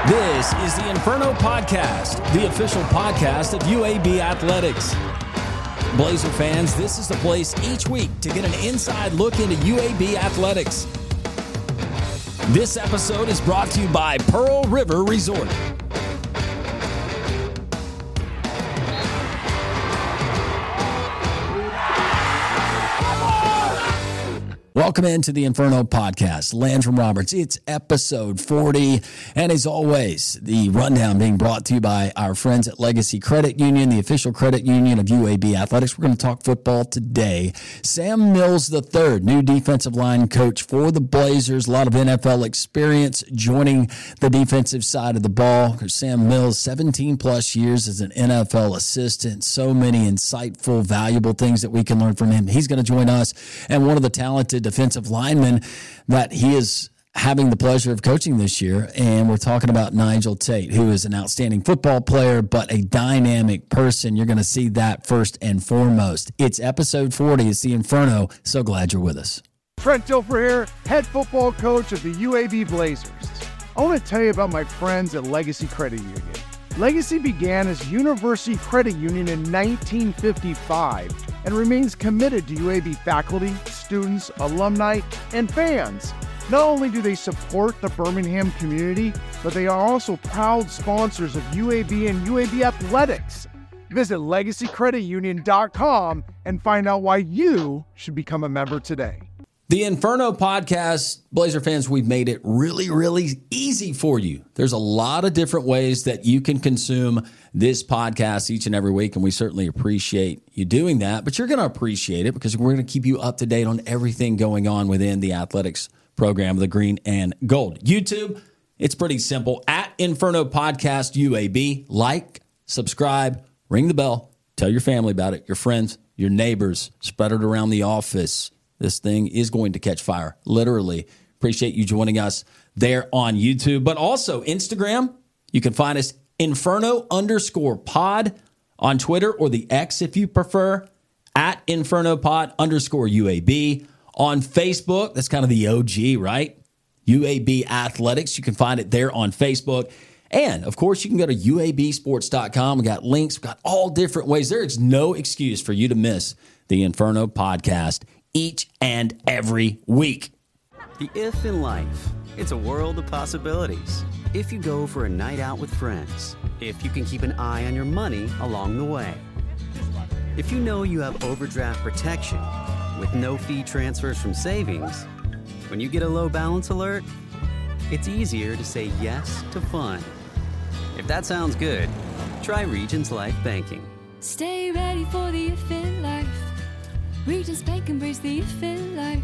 This is the Inferno Podcast, the official podcast of UAB Athletics. Blazer fans, this is the place each week to get an inside look into UAB Athletics. This episode is brought to you by Pearl River Resort. Welcome into the Inferno Podcast. Landrum Roberts, it's episode 40. And as always, the rundown being brought to you by our friends at Legacy Credit Union, the official credit union of UAB Athletics. We're going to talk football today. Sam Mills III, new defensive line coach for the Blazers. A lot of NFL experience joining the defensive side of the ball. Sam Mills, 17 plus years as an NFL assistant. So many insightful, valuable things that we can learn from him. He's going to join us. And one of the talented defensive lineman that he is having the pleasure of coaching this year. And we're talking about Nigel Tate, who is an outstanding football player, but a dynamic person. You're going to see that first and foremost. It's episode 40. It's the Inferno. So glad you're with us. Trent Dilfer here, head football coach of the UAB Blazers. I want to tell you about my friends at Legacy Credit Union. Legacy began as University Credit Union in 1955 and remains committed to UAB faculty, students, alumni, and fans. Not only do they support the Birmingham community, but they are also proud sponsors of UAB and UAB Athletics. Visit LegacyCreditUnion.com and find out why you should become a member today. The Inferno Podcast, Blazer fans, we've made it really, really easy for you. There's a lot of different ways that you can consume this podcast each and every week, and we certainly appreciate you doing that. But you're going to appreciate it because we're going to keep you up to date on everything going on within the athletics program of the Green and Gold. YouTube, it's pretty simple. At Inferno Podcast UAB, like, subscribe, ring the bell, tell your family about it, your friends, your neighbors, spread it around the office. This thing is going to catch fire, literally. Appreciate you joining us there on YouTube. But also Instagram, you can find us Inferno_pod on Twitter, or the X if you prefer, at InfernoPod_UAB. On Facebook, that's kind of the OG, right? UAB Athletics. You can find it there on Facebook. And, of course, you can go to UABsports.com. We got links. We got all different ways. There is no excuse for you to miss the Inferno Podcast each and every week. The if in life, it's a world of possibilities. If you go for a night out with friends, if you can keep an eye on your money along the way, if you know you have overdraft protection with no fee transfers from savings, when you get a low balance alert, it's easier to say yes to fun. If that sounds good, try Regions Life Banking. Stay ready for the if in life. Regions Bank, embrace the if in life.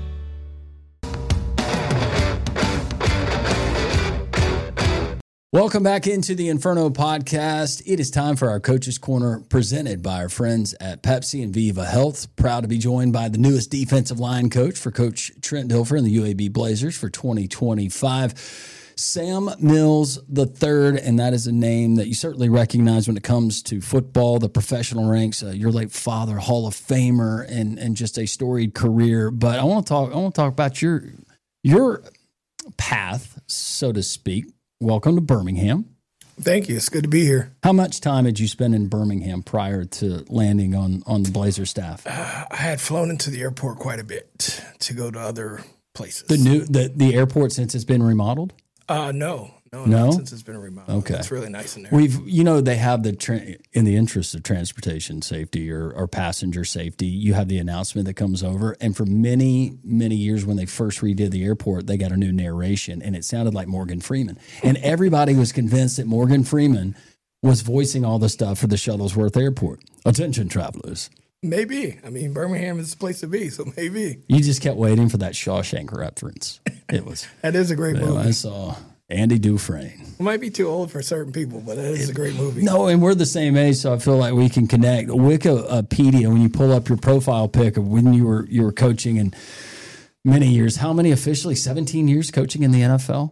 Welcome back into the Inferno Podcast. It is time for our Coach's Corner, presented by our friends at Pepsi and Viva Health. Proud to be joined by the newest defensive line coach for Coach Trent Dilfer and the UAB Blazers for 2025. Sam Mills III, and that is a name that you certainly recognize when it comes to football, the professional ranks. Your late father, Hall of Famer, and just a storied career. But I want to talk about your path, so to speak. Welcome to Birmingham. Thank you. It's good to be here. How much time did you spend in Birmingham prior to landing on the Blazer staff? I had flown into the airport quite a bit to go to other places. The airport, since it's been remodeled? No, not since it's been remodeled. Okay. It's really nice in there. They have in the interest of transportation safety or passenger safety, you have the announcement that comes over. And for many, many years when they first redid the airport, they got a new narration, and it sounded like Morgan Freeman. And everybody was convinced that Morgan Freeman was voicing all the stuff for the Shuttlesworth Airport. Attention, travelers. Maybe. I mean, Birmingham is the place to be, so maybe. You just kept waiting for that Shawshank reference. It was. That is a great movie. I saw Andy Dufresne. It might be too old for certain people, but that is a great movie. No, and we're the same age, so I feel like we can connect. Wikipedia, when you pull up your profile pic of when you were coaching in many years, how many officially? 17 years coaching in the NFL?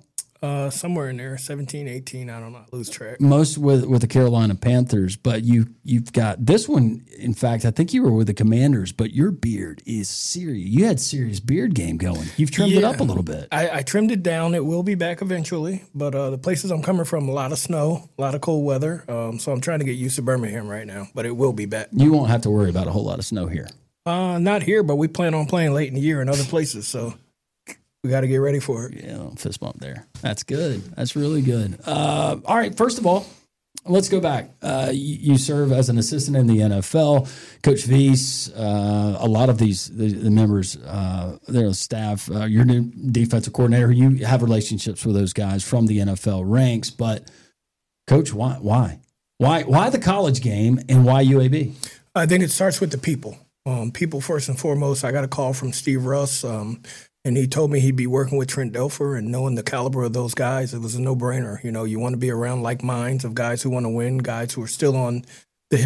Somewhere in there, 17, 18, I don't know, I lose track. Most with the Carolina Panthers, but you've got this one. In fact, I think you were with the Commanders, but your beard is serious. You had serious beard game going. You've trimmed it up a little bit. I trimmed it down. It will be back eventually, but the places I'm coming from, a lot of snow, a lot of cold weather, so I'm trying to get used to Birmingham right now, but it will be back. You won't have to worry about a whole lot of snow here. Not here, but we plan on playing late in the year in other places, so we got to get ready for it. Yeah, fist bump there. That's good. That's really good. All right, first of all, let's go back. You serve as an assistant in the NFL. Coach Weiss, a lot of the members, their staff, your new defensive coordinator, you have relationships with those guys from the NFL ranks. But, Coach, why? Why the college game and why UAB? I think it starts with the people. People first and foremost. I got a call from Steve Russ, and he told me he'd be working with Trent Dilfer, and knowing the caliber of those guys, it was a no-brainer. You know, you want to be around like minds of guys who want to win, guys who are still on the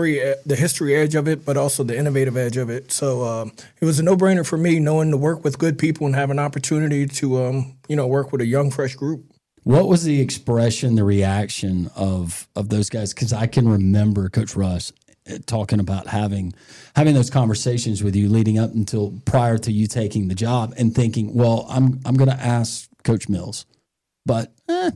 history edge of it, but also the innovative edge of it. So it was a no-brainer for me, knowing to work with good people and have an opportunity to, work with a young, fresh group. What was the expression, the reaction of those guys? Because I can remember Coach Russ talking about having those conversations with you leading up until prior to you taking the job and thinking, well, I'm going to ask Coach Mills, but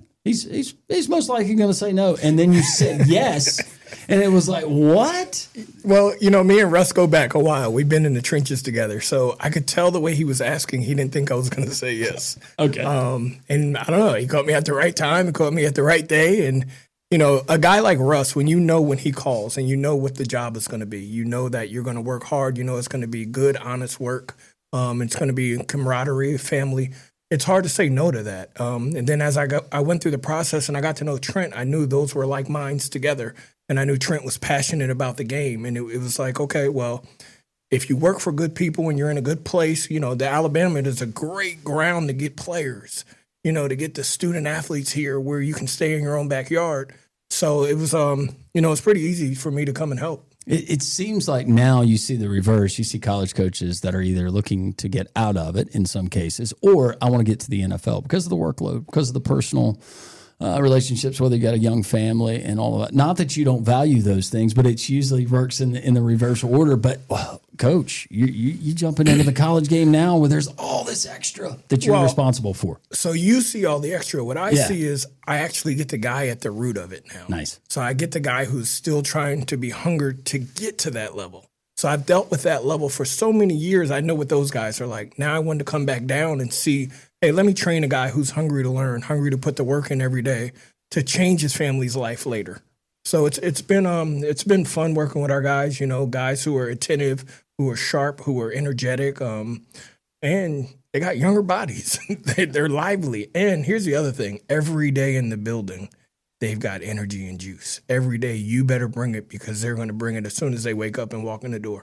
he's most likely going to say no. And then you said yes, and it was like, what? Well, me and Russ go back a while. We've been in the trenches together, so I could tell the way he was asking, he didn't think I was going to say yes. Okay. And I don't know, he caught me at the right time, he caught me at the right day, and a guy like Russ, when he calls and you know what the job is going to be, you know that you're going to work hard, it's going to be good, honest work, it's going to be camaraderie, family. It's hard to say no to that. And then as I went through the process and I got to know Trent, I knew those were like minds together, and I knew Trent was passionate about the game. And it was like, okay, well, if you work for good people and you're in a good place, the Alabama is a great ground to get players. To get the student athletes here where you can stay in your own backyard. So it was, it's pretty easy for me to come and help. It seems like now you see the reverse. You see college coaches that are either looking to get out of it in some cases, or I want to get to the NFL because of the workload, because of the personal relationships, whether you got a young family and all of that. Not that you don't value those things, but it usually works in the reverse order. But Coach, you jumping into the college game now where there's all this extra that you're responsible for. So you see all the extra. What I see is I actually get the guy at the root of it now. Nice. So I get the guy who's still trying to be hungered to get to that level. So I've dealt with that level for so many years. I know what those guys are like. Now I want to come back down and see, hey, let me train a guy who's hungry to learn, hungry to put the work in every day to change his family's life later. So it's been fun working with our guys, guys who are attentive, who are sharp, who are energetic, and they got younger bodies. They're lively. And here's the other thing. Every day in the building, they've got energy and juice. Every day you better bring it because they're going to bring it as soon as they wake up and walk in the door.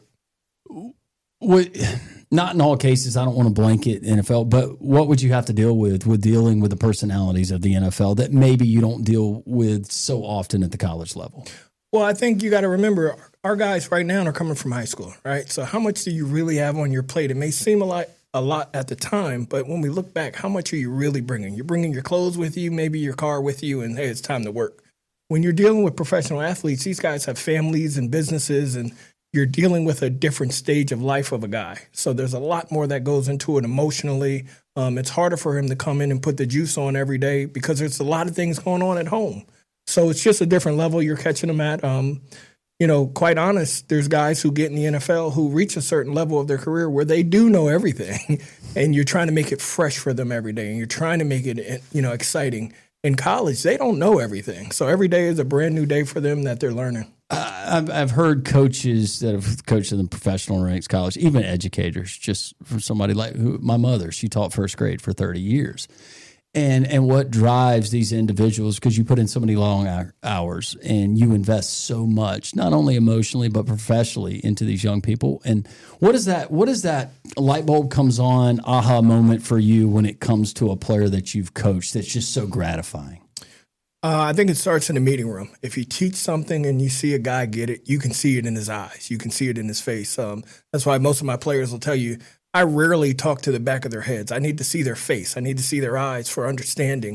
Not in all cases, I don't want to blanket NFL, but what would you have to deal with dealing with the personalities of the NFL that maybe you don't deal with so often at the college level? Well, I think you got to remember our guys right now are coming from high school, right? So how much do you really have on your plate? It may seem a lot at the time, but when we look back, how much are you really bringing? You're bringing your clothes with you, maybe your car with you, and hey, it's time to work. When you're dealing with professional athletes, these guys have families and businesses, and you're dealing with a different stage of life of a guy. So there's a lot more that goes into it emotionally. It's harder for him to come in and put the juice on every day because there's a lot of things going on at home. So it's just a different level you're catching them at. Quite honest, there's guys who get in the NFL who reach a certain level of their career where they do know everything, and you're trying to make it fresh for them every day, and you're trying to make it, exciting. In college, they don't know everything. So every day is a brand new day for them that they're learning. I've heard coaches that have coached in the professional ranks, college, even educators, just from somebody like my mother. She taught first grade for 30 years. And what drives these individuals, because you put in so many long hours and you invest so much, not only emotionally, but professionally into these young people. And what is that light bulb comes on, aha moment for you when it comes to a player that you've coached that's just so gratifying? I think it starts in the meeting room. If you teach something and you see a guy get it, you can see it in his eyes. You can see it in his face. That's why most of my players will tell you, I rarely talk to the back of their heads. I need to see their face. I need to see their eyes for understanding.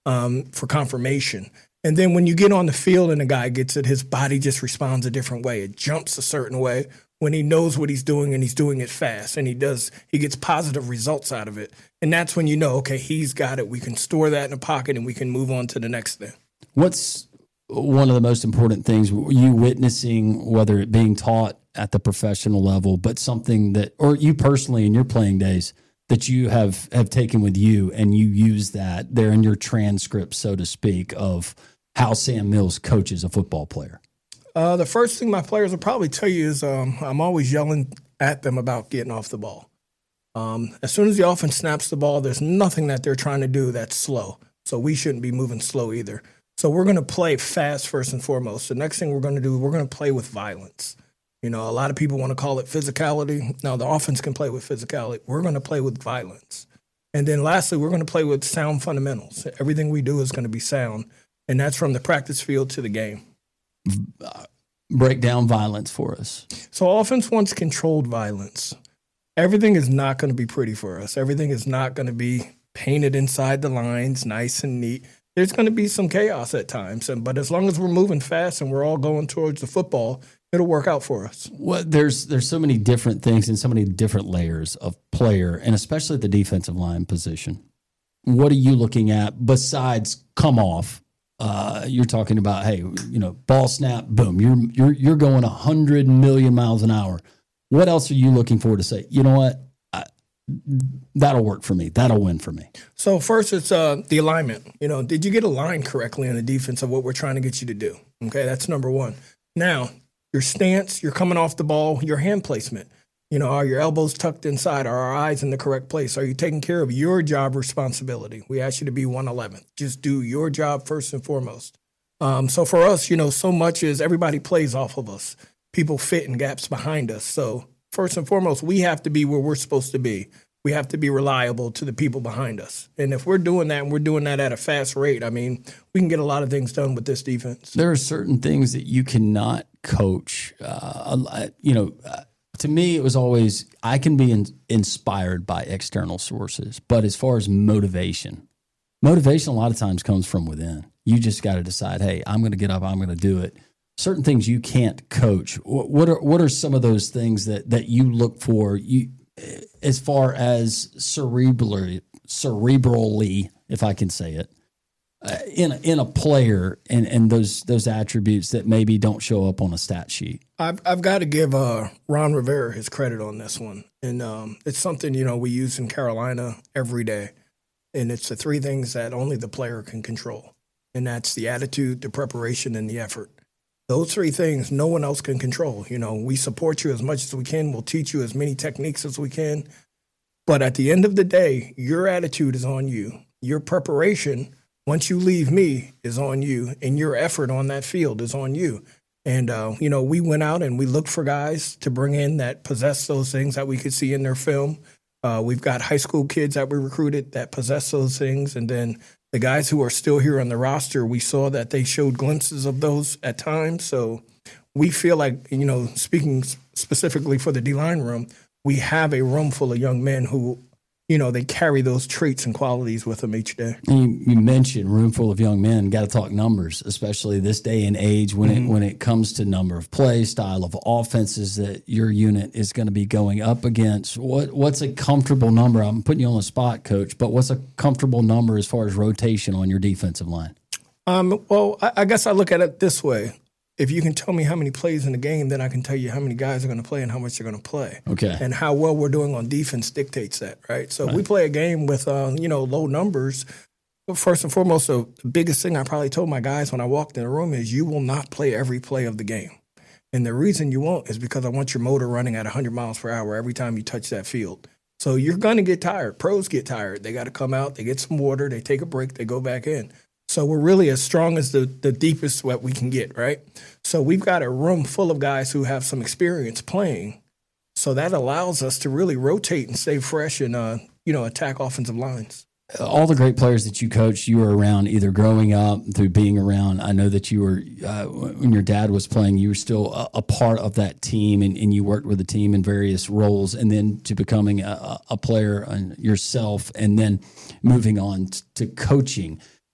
for confirmation. And then when you get on the field and the guy gets it, his body just responds a different way. It jumps a certain way when he knows what he's doing and he's doing it fast, and he gets positive results out of it. And that's when you know, okay, he's got it. We can store that in the pocket and we can move on to the next thing. What's one of the most important things you witnessing, whether it being taught at the professional level, but something that, or you personally in your playing days, that you have taken with you and you use that there in your transcript, so to speak, of how Sam Mills coaches a football player? The first thing my players will probably tell you is I'm always yelling at them about getting off the ball. As soon as the offense snaps the ball, there's nothing that they're trying to do that's slow. So we shouldn't be moving slow either. So we're going to play fast first and foremost. The next thing we're going to do, we're going to play with violence. You know, a lot of people want to call it physicality. No, the offense can play with physicality. We're going to play with violence. And then lastly, we're going to play with sound fundamentals. Everything we do is going to be sound. And that's from the practice field to the game. Break down violence for us. So offense wants controlled violence. Everything is not going to be pretty for us. Everything is not going to be painted inside the lines, nice and neat. There's going to be some chaos at times. But as long as we're moving fast and we're all going towards the football, it'll work out for us. Well, there's so many different things and so many different layers of player, and especially at the defensive line position. What are you looking at besides come off? You're talking about, hey, you know, ball snap, boom, you're going 100 million miles an hour. What else are you looking for to say, you know what, that'll work for me, that'll win for me? So first, it's the alignment. You know, did you get aligned correctly on the defense of what we're trying to get you to do? Okay, that's number one. Now, your stance, you're coming off the ball, your hand placement. You know, are your elbows tucked inside? Are our eyes in the correct place? Are you taking care of your job responsibility? We ask you to be 111th. Just do your job first and foremost. So for us, you know, so much is everybody plays off of us. People fit in gaps behind us. So first and foremost, we have to be where we're supposed to be. We have to be reliable to the people behind us. And if we're doing that and we're doing that at a fast rate, I mean, we can get a lot of things done with this defense. There are certain things that you cannot coach. To me, it was always, I can be inspired by external sources. But as far as motivation a lot of times comes from within. You just got to decide, hey, I'm going to get up, I'm going to do it. Certain things you can't coach. What are some of those things that you look for as far as cerebrally, if I can say it, in a player and those attributes that maybe don't show up on a stat sheet? I've got to give Ron Rivera his credit on this one. And it's something, you know, we use in Carolina every day. And it's the three things that only the player can control. And that's the attitude, the preparation, and the effort. Those three things no one else can control. You know, we support you as much as we can. We'll teach you as many techniques as we can. But at the end of the day, your attitude is on you. Your preparation, once you leave me, is on you. And your effort on that field is on you. And, you know, we went out and we looked for guys to bring in that possess those things that we could see in their film. We've got high school kids that we recruited that possess those things. And then the guys who are still here on the roster, we saw that they showed glimpses of those at times. So we feel like, you know, speaking specifically for the D-line room, we have a room full of young men who, you know, they carry those traits and qualities with them each day. You mentioned room full of young men. Got to talk numbers, especially this day and age when it comes to number of plays, style of offenses that your unit is going to be going up against. What's a comfortable number? I'm putting you on the spot, Coach, but what's a comfortable number as far as rotation on your defensive line? Well, I guess I look at it this way. If you can tell me how many plays in the game, then I can tell you how many guys are going to play and how much they're going to play. Okay. And how well we're doing on defense dictates that, right? So if we play a game with, low numbers, first and foremost, the biggest thing I probably told my guys when I walked in the room is you will not play every play of the game. And the reason you won't is because I want your motor running at 100 miles per hour every time you touch that field. So you're going to get tired. Pros get tired. They got to come out, they get some water, they take a break, they go back in. So we're really as strong as the deepest what we can get, right? So we've got a room full of guys who have some experience playing. So that allows us to really rotate and stay fresh and, attack offensive lines. All the great players that you coached, you were around either growing up through being around. I know that you were, when your dad was playing, you were still a part of that team and you worked with the team in various roles, and then to becoming a player yourself and then moving on to coaching.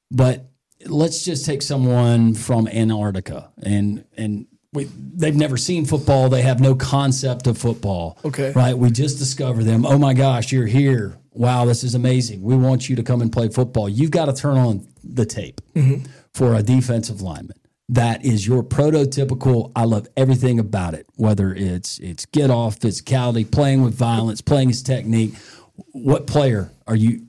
But let's just take someone from Antarctica and they've never seen football. They have no concept of football. Okay. Right? We just discovered them. Oh, my gosh, you're here. Wow, this is amazing. We want you to come and play football. You've got to turn on the tape for a defensive lineman. That is your prototypical, I love everything about it, whether it's get off, physicality, playing with violence, playing his technique. What player are you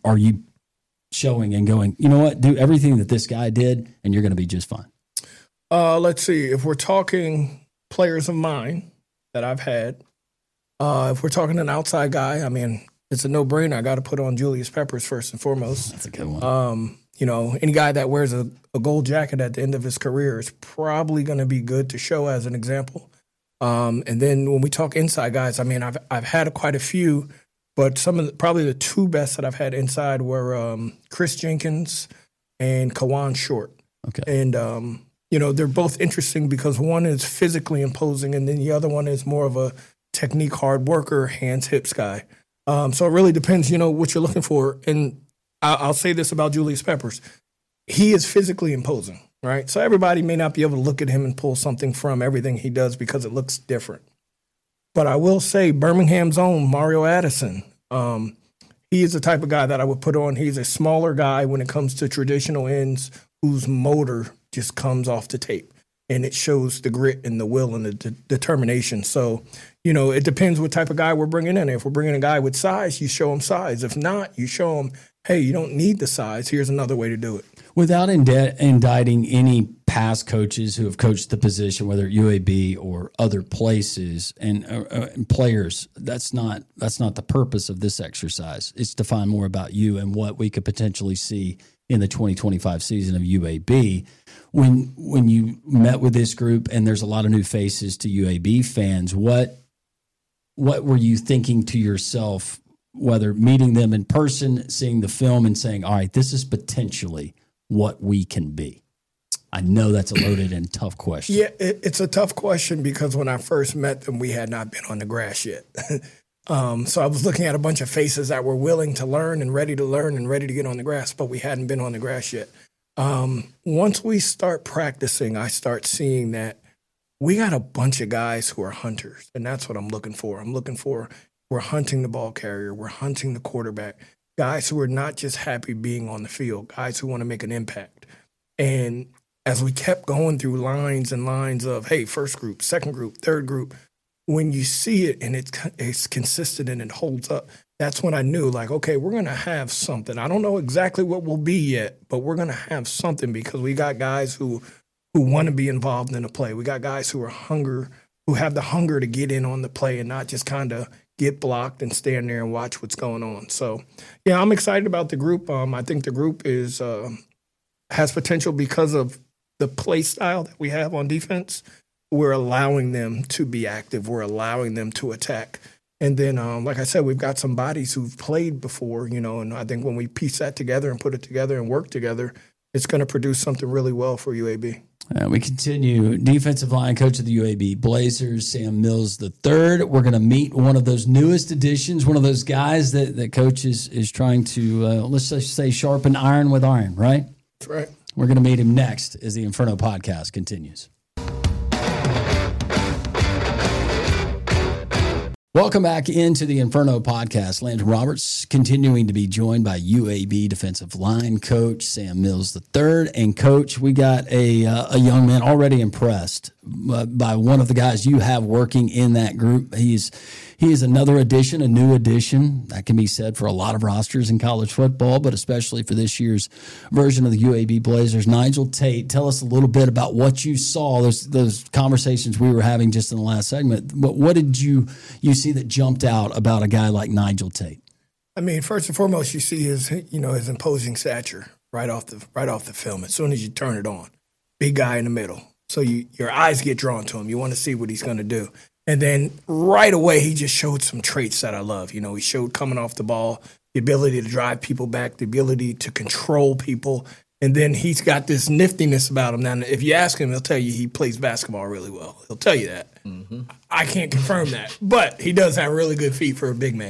showing and going, you know what, do everything that this guy did and you're going to be just fine? Let's see. If we're talking players of mine that I've had, if we're talking an outside guy, I mean, it's a no-brainer. I got to put on Julius Peppers first and foremost. That's a good one. You know, any guy that wears a gold jacket at the end of his career is probably going to be good to show as an example. And then when we talk inside guys, I mean, I've had quite a few, but probably the two best that I've had inside were Chris Jenkins and Kawan Short. Okay. And, you know, they're both interesting because one is physically imposing and then the other one is more of a technique hard worker, hands, hips guy. So it really depends, you know, what you're looking for. And I'll say this about Julius Peppers. He is physically imposing, right? So everybody may not be able to look at him and pull something from everything he does because it looks different. But I will say Birmingham's own Mario Addison, he is the type of guy that I would put on. He's a smaller guy when it comes to traditional ends whose motor just comes off the tape. And it shows the grit and the will and the determination. So, you know, it depends what type of guy we're bringing in. If we're bringing a guy with size, you show him size. If not, you show him, hey, you don't need the size. Here's another way to do it. Without indicting any past coaches who have coached the position, whether at UAB or other places, and players, that's not the purpose of this exercise. It's to find more about you and what we could potentially see in the 2025 season of UAB. When you met with this group, and there's a lot of new faces to UAB fans, what were you thinking to yourself, whether meeting them in person, seeing the film, and saying, all right, this is potentially what we can be? I know that's a loaded and tough question. Yeah, it's a tough question because when I first met them, we had not been on the grass yet. So I was looking at a bunch of faces that were willing to learn and ready to get on the grass, but we hadn't been on the grass yet. Once we start practicing, I start seeing that we got a bunch of guys who are hunters, and that's what I'm looking for. We're hunting the ball carrier. We're hunting the quarterback. Guys who are not just happy being on the field, guys who want to make an impact. And as we kept going through lines and lines of, hey, first group, second group, third group, when you see it and it's consistent and it holds up, that's when I knew, like, okay, we're going to have something. I don't know exactly what we'll be yet, but we're going to have something because we got guys who want to be involved in the play. We got guys who have the hunger to get in on the play and not just kind of get blocked and stand there and watch what's going on. So, yeah, I'm excited about the group. I think the group has potential because of the play style that we have on defense. We're allowing them to be active. We're allowing them to attack. And then, like I said, we've got some bodies who've played before, you know, and I think when we piece that together and put it together and work together, it's going to produce something really well for UAB. We continue. Defensive line coach of the UAB Blazers, Sam Mills III. We're going to meet one of those newest additions, one of those guys that coach is trying to, let's just say, sharpen iron with iron, right? That's right. We're going to meet him next as the Inferno podcast continues. Welcome back into the Inferno podcast. Landon Roberts continuing to be joined by UAB defensive line coach Sam Mills III. And coach, we got a young man already impressed by one of the guys you have working in that group. He is another addition, a new addition. That can be said for a lot of rosters in college football, but especially for this year's version of the UAB Blazers. Nigel Tate, tell us a little bit about what you saw, those conversations we were having just in the last segment. But what did you see that jumped out about a guy like Nigel Tate? I mean, first and foremost, you see his imposing stature right off the film. As soon as you turn it on, big guy in the middle. So your eyes get drawn to him. You want to see what he's going to do. And then right away, he just showed some traits that I love. You know, he showed coming off the ball, the ability to drive people back, the ability to control people. And then he's got this niftiness about him. Now, if you ask him, he'll tell you he plays basketball really well. He'll tell you that. Mm-hmm. I can't confirm that. But he does have really good feet for a big man.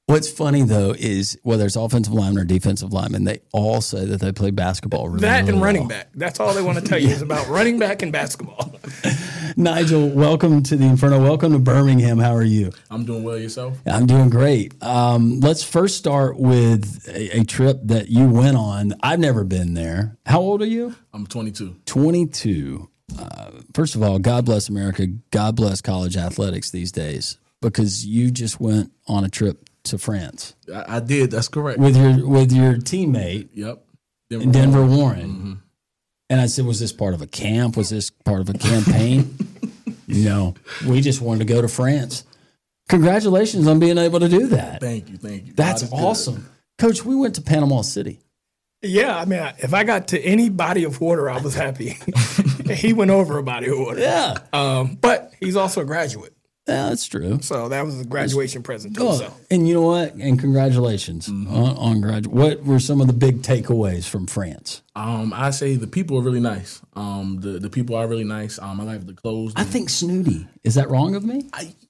What's funny, though, is whether it's offensive lineman or defensive lineman, they all say that they play basketball really, That really and running well. back. That's all they want to tell you is about running back and basketball. Nigel, welcome to the Inferno. Welcome to Birmingham. How are you? I'm doing well. Yourself? I'm doing great. Let's first start with a trip that you went on. I've never been there. How old are you? I'm 22. 22. First of all, God bless America. God bless college athletics these days, because you just went on a trip to France I did. That's correct. with your teammate, Yep. Denver Warren. And I said, was this part of a camp? Was this part of a campaign? No, we just wanted to go to France. Congratulations on being able to do that. Thank you. Thank you. That's God is good. awesome. Coach, we went to Panama City. Yeah, I mean, if I got to any body of water, I was happy. He went over a body of water. Yeah. But he's also a graduate. Yeah, that's true. So that was a graduation present too. Oh, So. and you know what? And congratulations on graduate. What were some of the big takeaways from France? I say the people are really nice. The people are really nice. I like the clothes. I think snooty. Is that wrong of me?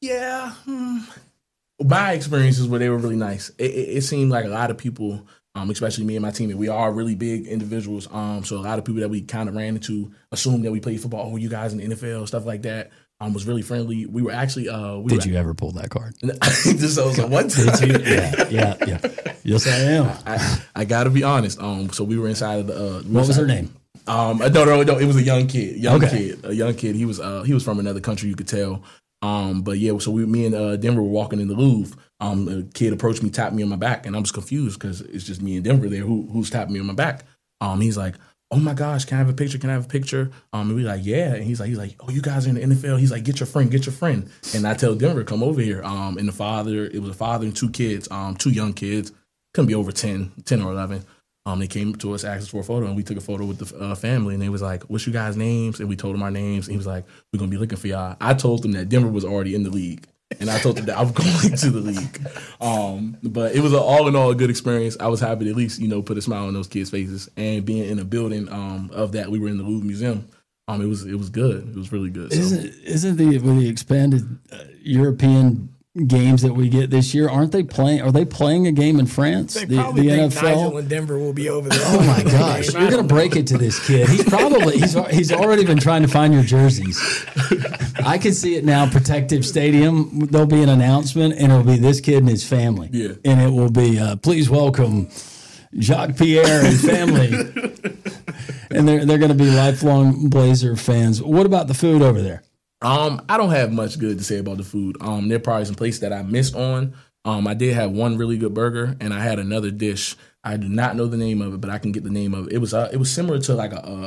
My experiences where they were really nice. It seemed like a lot of people, especially me and my team, we are really big individuals. So a lot of people that we kind of ran into assumed that we played football. Oh, you guys in the NFL, stuff like that. Was really friendly. We were actually. Did you ever pull that card? Just I was like, what? Did you? Yeah. Yes, I am. I got to be honest. So we were inside of the. What was her name? No. It was a young kid. Okay. A young kid. He was from another country. You could tell. But yeah. So me and Denver were walking in the Louvre. A kid approached me, tapped me on my back, and I'm just confused because it's just me and Denver there. Who's tapping me on my back? He's like, oh my gosh, can I have a picture? Can I have a picture? And we like, yeah. And he's like, oh, you guys are in the NFL. He's like, get your friend. And I tell Denver, come over here. And it was a father and two kids, two young kids, couldn't be over 10 or 11. They came to us, asked us for a photo, and we took a photo with the family. And they was like, what's you guys' names? And we told them our names. And he was like, we're going to be looking for y'all. I told them that Denver was already in the league. And I told them that I was going to the league. But it was all in all a good experience. I was happy to at least, put a smile on those kids' faces. And being in a building of that, we were in the Louvre Museum. It was good. It was really good. So. Isn't the expanded European games that we get this year? Are they playing a game in France? They the probably think NFL. Nigel and Denver will be over there. Oh my gosh! You're going to break it to this kid. He's already been trying to find your jerseys. I can see it now. Protective Stadium. There'll be an announcement, and it'll be this kid and his family. Yeah. And it will be please welcome Jacques Pierre and family. And they're going to be lifelong Blazer fans. What about the food over there? I don't have much good to say about the food. There are probably some places that I missed on. I did have one really good burger, and I had another dish. I do not know the name of it, but I can get the name of it. It was similar to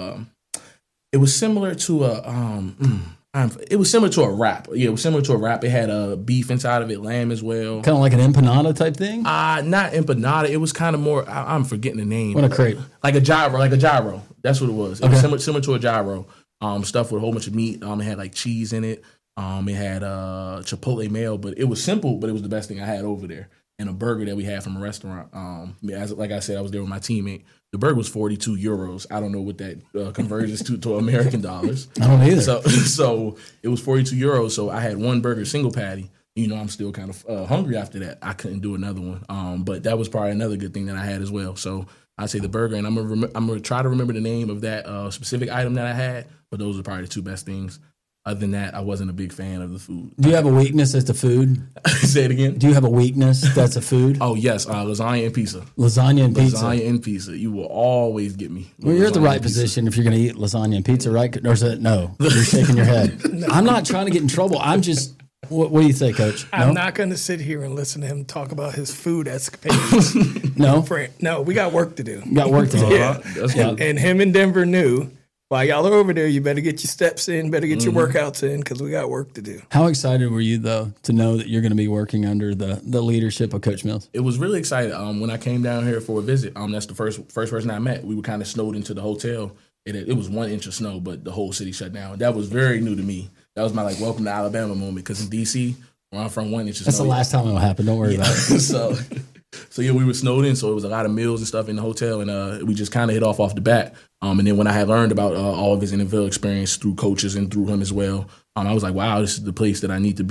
it was similar to a wrap. Yeah, it was similar to a wrap. It had beef inside of it, lamb as well. Kind of like an empanada type thing? Not empanada. It was kind of more. I'm forgetting the name. What a crepe? Like a gyro. That's what it was. It Okay. was similar to a gyro. Stuff with a whole bunch of meat. It had like cheese in it. It had chipotle mayo, but it was simple. But it was the best thing I had over there. And a burger that we had from a restaurant. Like I said, I was there with my teammate. The burger was 42 euros. I don't know what that conversions to American dollars. I don't either. So it was 42 euros. So I had one burger, single patty. I'm still kind of hungry after that. I couldn't do another one. But that was probably another good thing that I had as well. So I'd say the burger, and I'm gonna try to remember the name of that specific item that I had. But those are probably the two best things. Other than that, I wasn't a big fan of the food. Do you have a weakness as to food? Say it again. Do you have a weakness that's a food? Oh, yes. Lasagna and pizza. Lasagna and pizza. Lasagna and pizza. You will always get me. Well, you're at the right position if you're going to eat lasagna and pizza, right? Or is it no? You're shaking your head. I'm not trying to get in trouble. I'm just. What do you say, Coach? No? I'm not going to sit here and listen to him talk about his food escapades. No? No, we got work to do. Got work to do. Yeah. That's good. And him and Denver knew, while y'all are over there, you better get your steps in, better get your workouts in, because we got work to do. How excited were you, though, to know that you're going to be working under the leadership of Coach Mills? It was really exciting. When I came down here for a visit, that's the first person I met. We were kind of snowed into the hotel. It was 1 inch of snow, but the whole city shut down. That was very new to me. That was my welcome to Alabama moment, because in D.C., where I'm from, 1 inch of snow. That's the last time it'll happen. Don't worry about it. So yeah, we were snowed in, so it was a lot of meals and stuff in the hotel, and we just kind of hit off the bat. And then when I had learned about all of his NFL experience through coaches and through him as well, I was like, wow, this is the place that I need to be.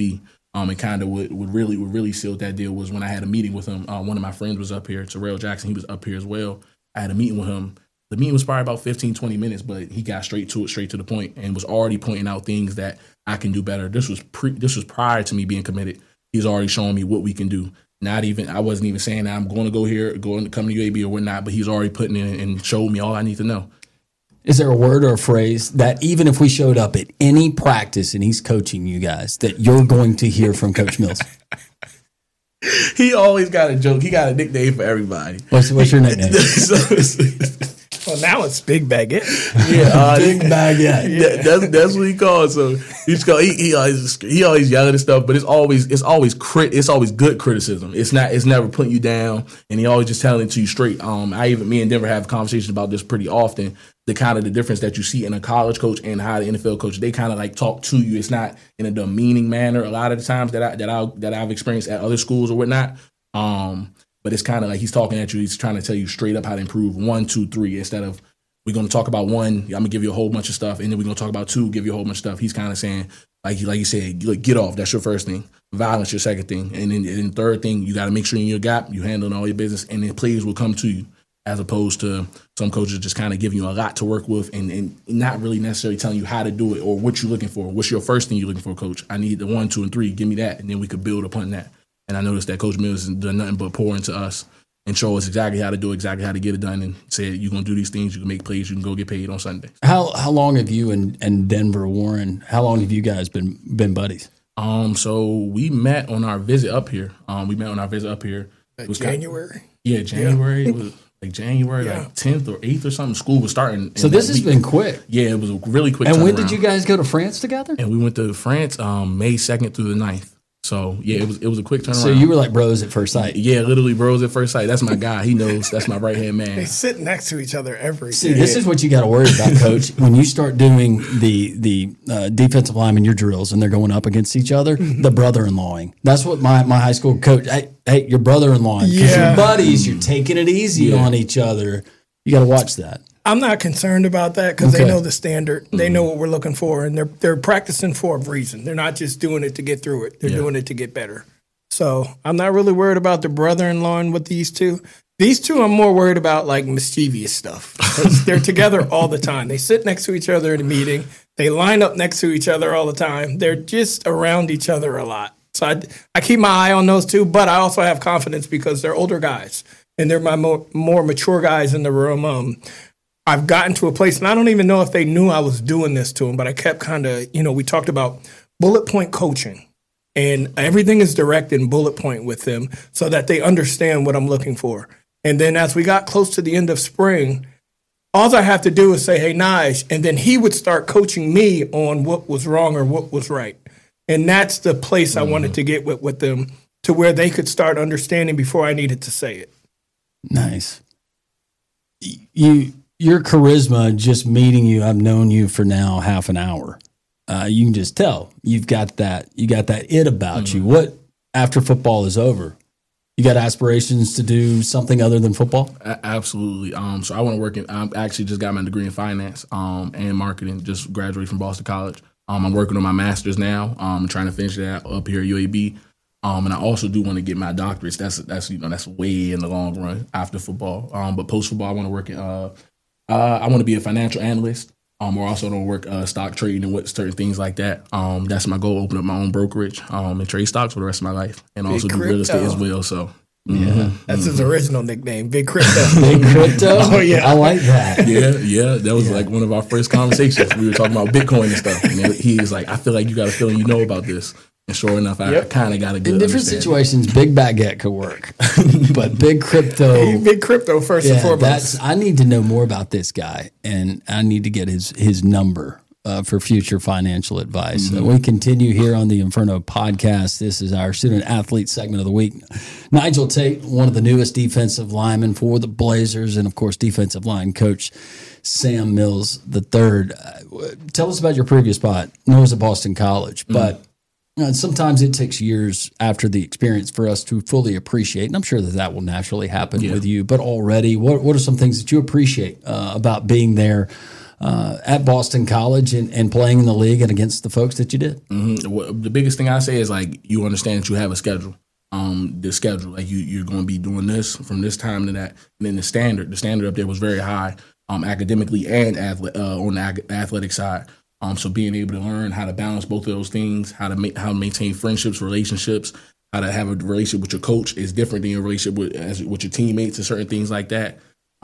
And kind of what really sealed that deal was when I had a meeting with him. One of my friends was up here, Terrell Jackson. He was up here as well. I had a meeting with him. The meeting was probably about 15, 20 minutes, but he got straight to the point, and was already pointing out things that I can do better. This was prior to me being committed. He's already showing me what we can do. I wasn't even saying that I'm going to go here, going to come to UAB or whatnot, but he's already putting in and showed me all I need to know. Is there a word or a phrase that even if we showed up at any practice and he's coaching you guys, that you're going to hear from Coach Mills? He always got a joke. He got a nickname for everybody. What's your nickname? Well, now it's Big Baguette. Yeah, Big Baguette. Yeah, that's what he calls. So he always yelling and stuff, but it's always good criticism. It's never putting you down, and he always just telling it to you straight. Me and Denver have conversations about this pretty often. The kind of the difference that you see in a college coach and how the NFL coach, they kind of like talk to you. It's not in a demeaning manner a lot of the times that I've experienced at other schools or whatnot. But it's kind of like he's talking at you. He's trying to tell you straight up how to improve 1, 2, 3 instead of we're going to talk about 1. I'm going to give you a whole bunch of stuff, and then we're going to talk about 2, give you a whole bunch of stuff. He's kind of saying, like you said, get off. That's your first thing. Violence, your second thing. And then third thing, you got to make sure in your gap, you handling all your business, and then players will come to you, as opposed to some coaches just kind of giving you a lot to work with and not really necessarily telling you how to do it or what you're looking for. What's your first thing you're looking for, coach? I need the 1, 2, and 3. Give me that, and then we could build upon that. And I noticed that Coach Mills has done nothing but pour into us and show us exactly how to do it, exactly how to get it done, and say you're going to do these things, you can make plays, you can go get paid on Sunday. How long have you and Denver Warren, how long have you guys been buddies? So we met on our visit up here. It was January? January. Yeah. It was like January, like 10th or 8th or something. School was starting. So this has been quick. Yeah, it was a really quick And when turnaround. did you guys go to France together? And we went to France May 2nd through the 9th. So, yeah, it was a quick turnaround. So you were like bros at first sight. Yeah, literally bros at first sight. That's my guy. He knows. That's my right-hand man. They sit next to each other every See, day. this is what you got to worry about, Coach. When you start doing the defensive lineman, your drills, and they're going up against each other, the brother-in-lawing. That's what my high school coach, hey, your brother-in-law. Because your buddies, you're taking it easy on each other. You got to watch that. I'm not concerned about that because they know the standard. They know what we're looking for, and they're practicing for a reason. They're not just doing it to get through it. They're doing it to get better. So I'm not really worried about the brother-in-law and with these two. These two, I'm more worried about like mischievous stuff. They're together all the time. They sit next to each other in a meeting. They line up next to each other all the time. They're just around each other a lot. So I keep my eye on those two, but I also have confidence because they're older guys and they're my more mature guys in the room. I've gotten to a place, and I don't even know if they knew I was doing this to them, but I kept kind of, we talked about bullet point coaching, and everything is direct in bullet point with them so that they understand what I'm looking for. And then as we got close to the end of spring, all I have to do is say, hey, Nige, and then he would start coaching me on what was wrong or what was right. And that's the place I wanted to get with them, to where they could start understanding before I needed to say it. Nice. Your charisma, just meeting you, I've known you for now half an hour. You can just tell you got that it about you. What, after football is over, you got aspirations to do something other than football? Absolutely. So I want to work I actually just got my degree in finance and marketing, just graduated from Boston College. I'm working on my master's now. I'm trying to finish that up here at UAB. And I also do want to get my doctorates. That's way in the long run after football. But post football, I want to work in I want to be a financial analyst. Or also don't work stock trading and what certain things like that. That's my goal: open up my own brokerage and trade stocks for the rest of my life, and also do real estate as well. So, that's his original nickname, Big Crypto. Big Crypto. Oh yeah, I like that. Yeah. That was like one of our first conversations. We were talking about Bitcoin and stuff, and he was like, "I feel like you got a feeling you know about this." And sure enough, I kind of got a good In different situations, Big Baguette could work, but Big Crypto. Big Crypto first and foremost. I need to know more about this guy, and I need to get his number for future financial advice. We continue here on the Inferno podcast. This is our student athlete segment of the week. Nigel Tate, one of the newest defensive linemen for the Blazers, and of course, defensive line coach Sam Mills III. Tell us about your previous spot. I know it was at Boston College, but sometimes it takes years after the experience for us to fully appreciate, and I'm sure that will naturally happen with you. But already, what are some things that you appreciate about being there at Boston College and playing in the league and against the folks that you did? Mm-hmm. Well, the biggest thing I say is like you understand that you have a schedule. The schedule, like you're going to be doing this from this time to that, and then the standard up there was very high, academically and on the athletic side. So being able to learn how to balance both of those things, how to maintain friendships, relationships, how to have a relationship with your coach is different than your relationship with your teammates and certain things like that.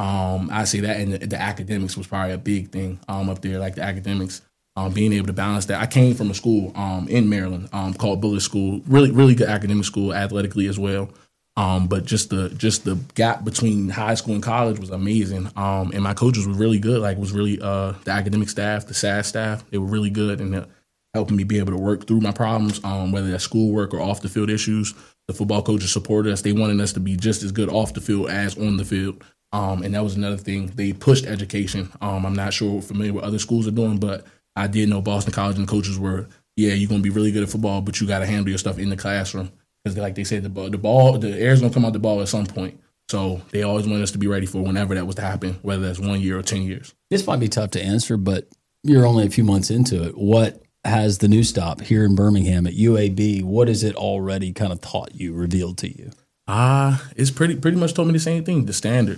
I say that, and the academics was probably a big thing up there, like the academics. Being able to balance that. I came from a school in Maryland called Bullitt School, really good academic school, athletically as well. But just the gap between high school and college was amazing. And my coaches were really good. Like, it was really the academic staff, the SAS staff, they were really good and helping me be able to work through my problems, whether that's schoolwork or off the field issues. The football coaches supported us. They wanted us to be just as good off the field as on the field. And that was another thing. They pushed education. I'm not sure familiar with other schools are doing, but I did know Boston College and the coaches were, you're going to be really good at football, but you got to handle your stuff in the classroom. Because like they said, the air's going to come out the ball at some point. So they always wanted us to be ready for whenever that was to happen, whether that's 1 year or 10 years. This might be tough to answer, but you're only a few months into it. What has the new stop here in Birmingham at UAB, what has it already kind of taught you, revealed to you? It's pretty much told me the same thing, the standard.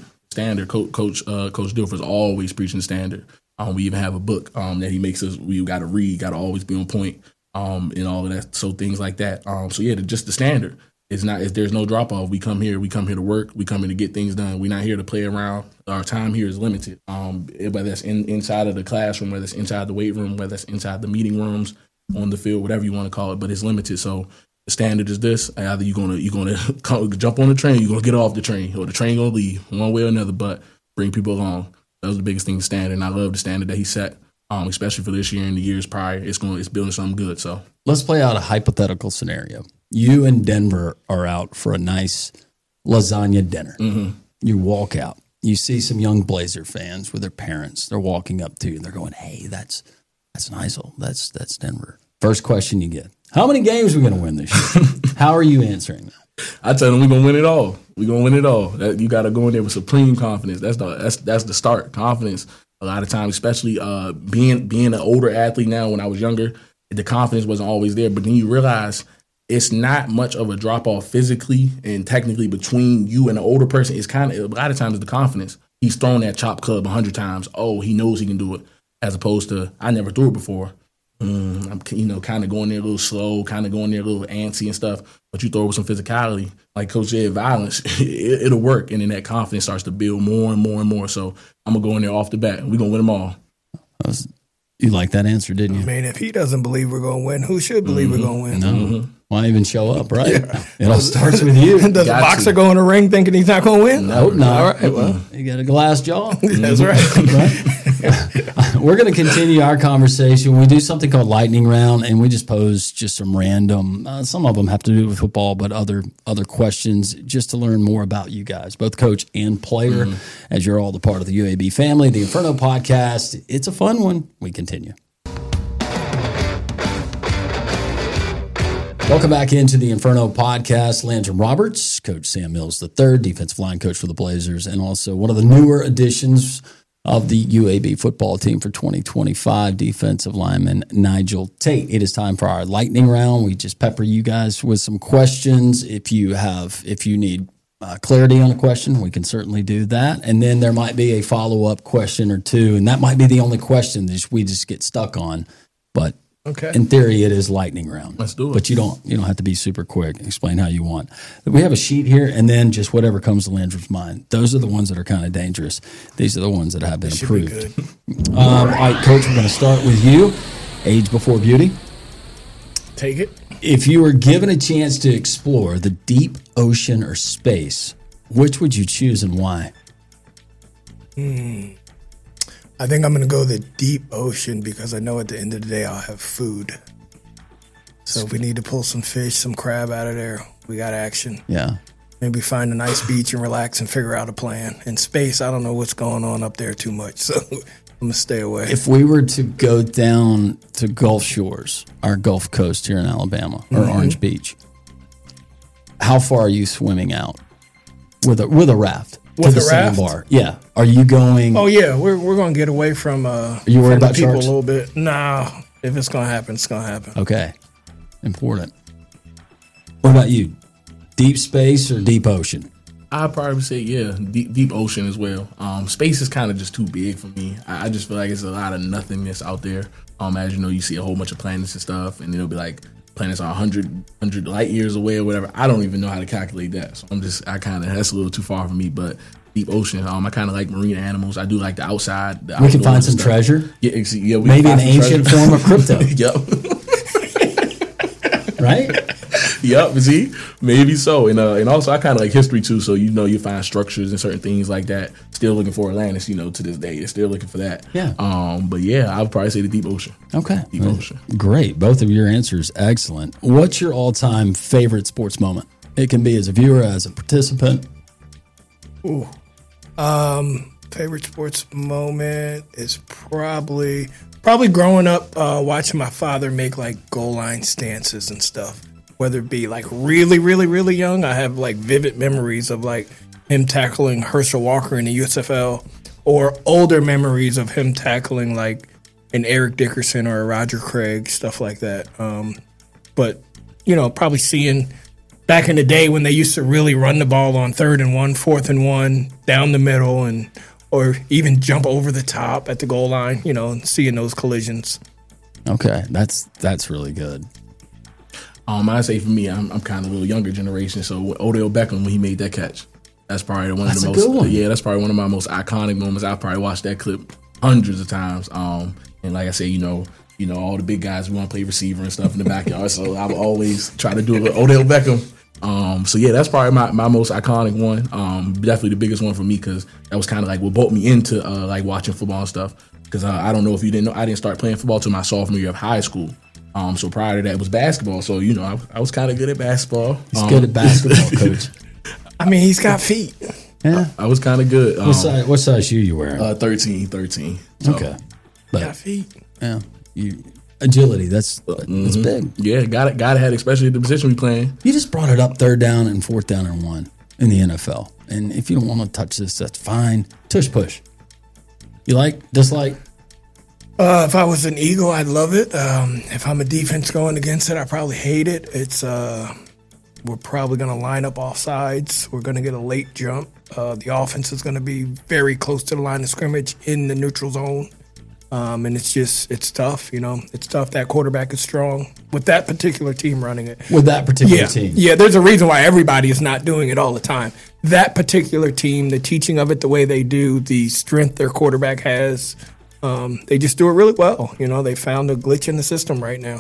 Coach Dilfer's always preaching standard. We even have a book that he makes us. We got to read, got to always be on point, and all of that. So things like that. Just the standard. There's no drop off. We come here to work. We come here to get things done. We're not here to play around. Our time here is limited. Whether that's inside of the classroom, whether it's inside the weight room, whether it's inside the meeting rooms, on the field, whatever you want to call it. But it's limited. So the standard is this: either you're gonna jump on the train, you're gonna get off the train, or the train gonna leave one way or another. But bring people along. That was the biggest thing, standard. And I love the standard that he set, especially for this year and the years prior. It's building something good. So let's play out a hypothetical scenario. You and Denver are out for a nice lasagna dinner. Mm-hmm. You walk out. You see some young Blazer fans with their parents. They're walking up to you and they're going, "Hey, that's Nigel. That's Denver." First question you get: how many games are we going to win this year? How are you answering that? I tell them we're gonna win it all. We're gonna win it all. You got to go in there with supreme confidence. That's the start. Confidence. A lot of times, especially being an older athlete now. When I was younger, the confidence wasn't always there. But then you realize it's not much of a drop off physically and technically between you and the older person. It's kind of a lot of times the confidence. He's thrown that chop club 100 times. Oh, he knows he can do it. As opposed to I never threw it before. I'm kind of going there a little slow, kind of going there a little antsy and stuff. But you throw it with some physicality, like Coach said, violence, it'll work. And then that confidence starts to build more and more and more. So I'm going to go in there off the bat. We're going to win them all. You like that answer, didn't you? I mean, if he doesn't believe we're going to win, who should believe we're going to win? No. Mm-hmm. Why even show up, right? Yeah. It all starts with you. Does a boxer go in the ring thinking he's not going to win? Nope, not. All right, well, you got a glass jaw. That's right. We're going to continue our conversation. We do something called lightning round, and we just pose just some random, some of them have to do with football, but other questions just to learn more about you guys, both coach and player, as you're all the part of the UAB family. The Inferno Podcast, it's a fun one. We continue. Welcome back into the Inferno Podcast. Landrum Roberts, Coach Sam Mills III, defensive line coach for the Blazers, and also one of the newer additions of the UAB football team for 2025, defensive lineman Nigel Tate. It is time for our lightning round. We just pepper you guys with some questions. If you need clarity on a question, we can certainly do that. And then there might be a follow-up question or two, and that might be the only question that we just get stuck on. But okay. In theory, it is lightning round. Let's do it. But you don't have to be super quick. Explain how you want. We have a sheet here, and then just whatever comes to Landrum's mind. Those are the ones that are kind of dangerous. These are the ones that have been approved. All right, Coach, we're going to start with you. Age before beauty. Take it. If you were given a chance to explore the deep ocean or space, which would you choose and why? I think I'm going to go the deep ocean because I know at the end of the day I'll have food. So if we need to pull some fish, some crab out of there, we got action. Yeah. Maybe find a nice beach and relax and figure out a plan. In space, I don't know what's going on up there too much, so I'm going to stay away. If we were to go down to Gulf Shores, our Gulf Coast here in Alabama, or Orange Beach, how far are you swimming out with a raft? With to the the raft? sandbar. Yeah. Are you going? Oh yeah, we're going to get away from. Are you worried about people sharks? a little bit? No, if it's going to happen, it's going to happen. Okay. Important. What about you? Deep space or deep ocean? I'd probably say, deep ocean as well. Space is kind of just too big for me. I just feel like it's a lot of nothingness out there. As you know, you see a whole bunch of planets and stuff, and it'll be like planets are 100 light years away or whatever. I don't even know how to calculate that. So that's a little too far for me. But deep ocean, I kind of like marine animals. I do like the outside. We can find some treasure. Yeah, we maybe can an find some ancient treasure. form of crypto. Yep. Right? Yep, see, maybe so, and also I kind of like history too. So you find structures and certain things like that. Still looking for Atlantis, to this day. They're still looking for that. Yeah. But yeah, I would probably say the deep ocean. Okay. Deep ocean. Great. Both of your answers excellent. What's your all-time favorite sports moment? It can be as a viewer, as a participant. Ooh. Favorite sports moment is probably growing up watching my father make like goal line stances and stuff. Whether it be like really, really, really young, I have like vivid memories of like him tackling Herschel Walker in the USFL, or older memories of him tackling like an Eric Dickerson or a Roger Craig, stuff like that. But probably seeing back in the day when they used to really run the ball on 3rd and 1, 4th and 1, down the middle, or even jump over the top at the goal line, and seeing those collisions. Okay, that's really good. I'd say for me, I'm kind of a little younger generation. So Odell Beckham, when he made that catch, that's probably one of the most. Good one. Yeah, that's probably one of my most iconic moments. I've probably watched that clip hundreds of times. And like I say, all the big guys want to play receiver and stuff in the backyard. So I would always try to do it with Odell Beckham. So yeah, that's probably my most iconic one. Definitely the biggest one for me, because that was kind of like what brought me into like watching football and stuff. Because I don't know if you didn't know, I didn't start playing football till my sophomore year of high school. So prior to that was basketball. So I was kind of good at basketball. He's good at basketball, coach. I mean, he's got feet. Yeah. I was kind of good. What size shoe you wearing? 13. So, Okay. Got feet. Yeah. Agility. That's big. Yeah, got to have, especially the position we playing. You just brought it up 3rd down and 4th down and 1 in the NFL. And if you don't want to touch this, that's fine. Tush push. You dislike? If I was an Eagle, I'd love it. If I'm a defense going against it, I probably hate it. It's we're probably going to line up all sides. We're going to get a late jump. The offense is going to be very close to the line of scrimmage in the neutral zone. And it's tough, It's tough. That quarterback is strong with that particular team running it. With that particular team? Yeah, there's a reason why everybody is not doing it all the time. That particular team, the teaching of it the way they do, the strength their quarterback has, they just do it really well. They found a glitch in the system right now.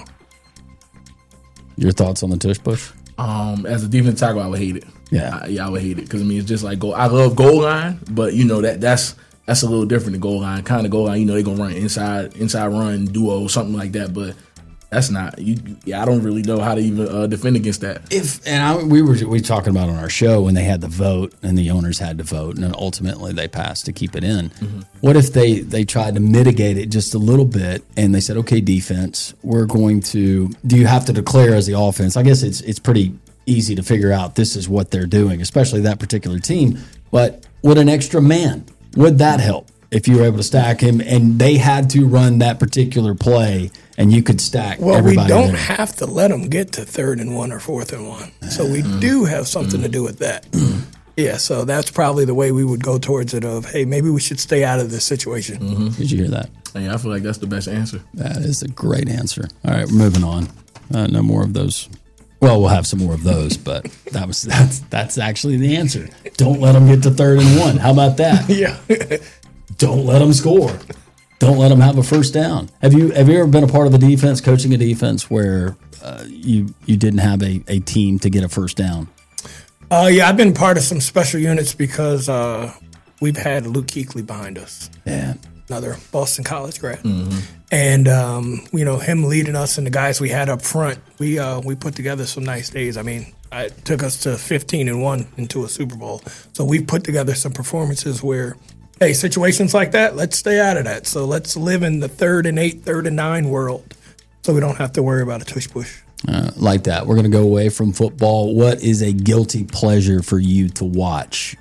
Your thoughts on the tush push? As a defensive tackle, I would hate it. Yeah. I would hate it, because it's just like I love goal line, but that's a little different than goal line. Kind of goal line, they're gonna run inside run duo, something like that. But that's not I don't really know how to even defend against that. We were talking about on our show when they had the vote and the owners had to vote, and then ultimately they passed to keep it in. Mm-hmm. What if they tried to mitigate it just a little bit and they said, okay, defense, we're going to. Do you have to declare as the offense? I guess it's pretty easy to figure out this is what they're doing, especially that particular team. But would an extra man, would that help if you were able to stack him and they had to run that particular play and you could stack everybody? Well, we don't there? have to let them get to 3rd and 1 or 4th and 1. So we do have something to do with that. Yeah, so that's probably the way we would go towards it of, hey, maybe we should stay out of this situation. Did you hear that? Yeah, I feel like that's the best answer. That is a great answer. All right, we're moving on. No more of those. Well, we'll have some more of those, but that's actually the answer. Don't let them get to 3rd and 1. How about that? Yeah. Don't let them score. Don't let them have a first down. Have you ever been a part of a defense, coaching a defense, where you didn't have a team to get a first down? Yeah, I've been part of some special units because we've had Luke Kuechly behind us. Yeah. Another Boston College grad. Mm-hmm. And, him leading us and the guys we had up front, we put together some nice days. I mean, it took us to 15-1 into a Super Bowl. So we put together some performances where, hey, situations like that, let's stay out of that. So let's live in the 3rd and 8, 3rd and 9 world so we don't have to worry about a tush push. Like that. We're going to go away from football. What is a guilty pleasure for you to watch?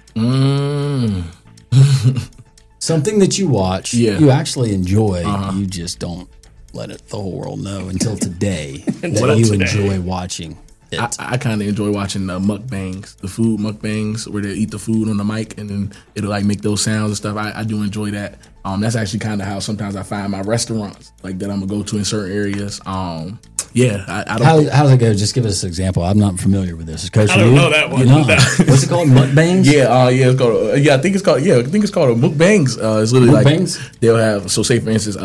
Something that you watch, you actually enjoy, you just don't let the whole world know until today that you enjoy watching it. I kind of enjoy watching the mukbangs, the food mukbangs, where they eat the food on the mic and then it'll like make those sounds and stuff. I do enjoy that. That's actually kind of how sometimes I find my restaurants like that I'm gonna go to in certain areas. I don't. How's it go? Just give us an example. I'm not familiar with this. Coach, I don't know that one. You know, what's it called? Mukbangs? It's called. I think it's called a mukbangs. It's literally Mukbangs? Like they'll have. So say for instance,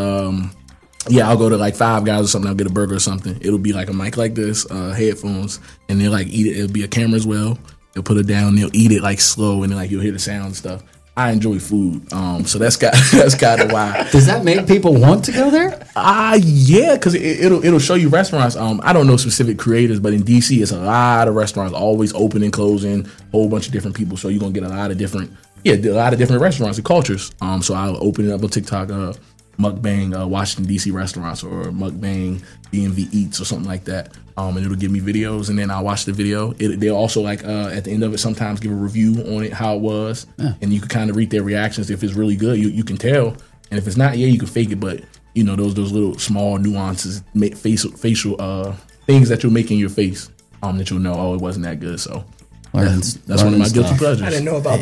I'll go to like Five Guys or something. I'll get a burger or something. It'll be like a mic like this, headphones, and they'll like eat it. It'll be a camera as well. They'll put it down. They'll eat it like slow, and then like you'll hear the sound and stuff. I enjoy food, so that's kind of why. Does that make people want to go there? Yeah, because it'll show you restaurants. I don't know specific creators, but in DC, it's a lot of restaurants always open and closing. Whole bunch of different people, so you're gonna get a lot of different restaurants and cultures. So I'll open it up on TikTok, mukbang Washington DC restaurants, or mukbang DMV Eats or something like that. And it'll give me videos, and then I'll watch the video. They'll also like at the end of it sometimes give a review on it, how it was, and you can kind of read their reactions. If it's really good, you can tell, and if it's not, you can fake it. But you know those little small nuances, facial things that you'll make in your face, that you'll know, it wasn't that good. So that's one of my guilty pleasures. I didn't know about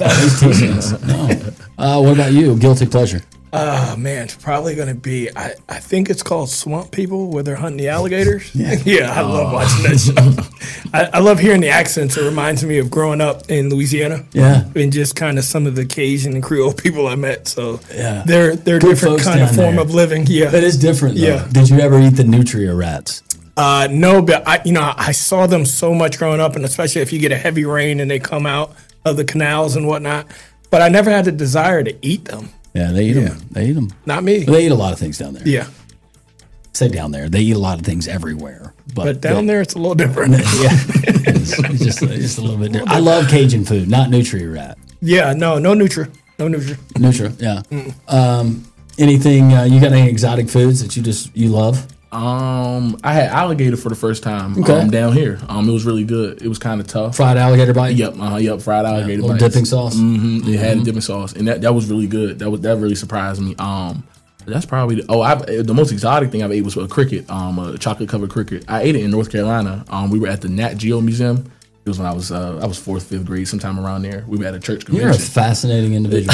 that. No. What about you? Guilty pleasure? Man, it's probably going to be, I think it's called Swamp People, where they're hunting the alligators. Yeah, I love watching that show. I love hearing the accents. It reminds me of growing up in Louisiana. Yeah. And just kind of some of the Cajun and Creole people I met. So yeah, they're different kind of form of living. Yeah. It is different, though. Yeah. Did you ever eat the nutria rats? No, but I saw them so much growing up, and especially if you get a heavy rain and they come out of the canals and whatnot. But I never had the desire to eat them. Yeah, they eat them. They eat them. Not me. They eat a lot of things down there. Yeah. Say down there. They eat a lot of things everywhere. But down there, it's a little different. Yeah. It's just a little bit different. I love Cajun food, not nutria rat. Yeah, no Nutria. No Nutria. Nutria, yeah. Anything, you got any exotic foods that you love? I had alligator for the first time down here. It was really good. It was kind of tough. Fried alligator bite? Yep, fried alligator bites. Dipping sauce? Mm-hmm. It had a dipping sauce, and that was really good. That really surprised me. That's probably the most exotic thing I've ate was a cricket, a chocolate covered cricket. I ate it in North Carolina. We were at the Nat Geo Museum. It was when I was 4th, 5th grade, sometime around there. We were at a church convention. You're a fascinating individual.